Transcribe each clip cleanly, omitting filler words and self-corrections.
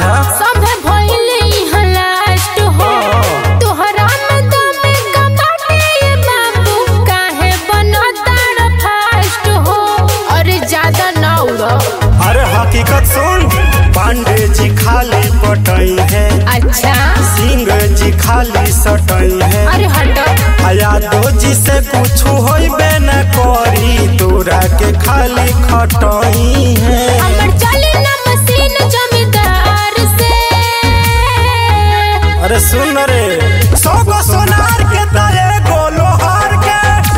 अच्छा सब भइले इहाँ लास्ट हो तोहरा में दम का बाटे ये बाबू काहे बनताड़ फास्ट हो अरे ज्यादा ना उड़ो। अरे हकीकत सुन, पांडे जी खाली पटई है, अच्छा सिंह जी खाली सटई है। अरे हटो यादव जी से कुछ होइबे न करी, तोरा के खाली खटई है। हमर चली ना मशीन जमींदार से। अरे सुन रे, 100 गो सोनार के तले गोलो हार के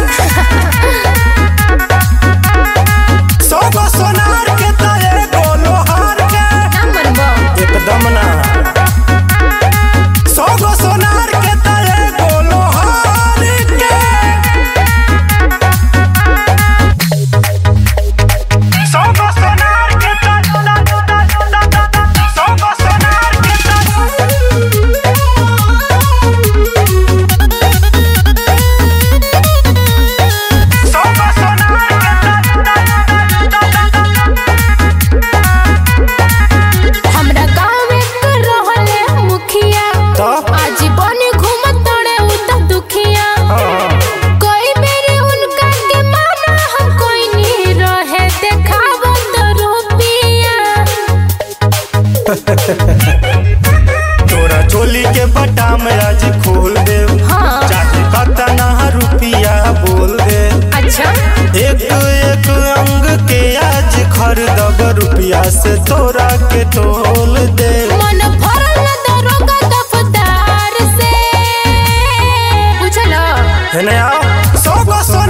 100 गो सोनार के तले गोलो हार के ना मनबो एकदम ना। 100 गो सोनार के तले गोलो हार के 100 गो सोनार के तले 100 गो सोनार के हमरा गाँव में कर रहले मुखिया तो आज बने घूमत तड़े उता दुखिया कोई मेरे उनका के माना हम कोई नहीं रहे देखावो तो रुपिया। तोरा चोली के बटाम आज खोल दे, हाँ चाहे कतना रुपिया बोल दे। अच्छा एक एक अंग के आज खरीदब रुपिया से तोरा के तोल दे। मन भरल न दरोगा दफ्तर से बुझलो। हेने आओ 100 गो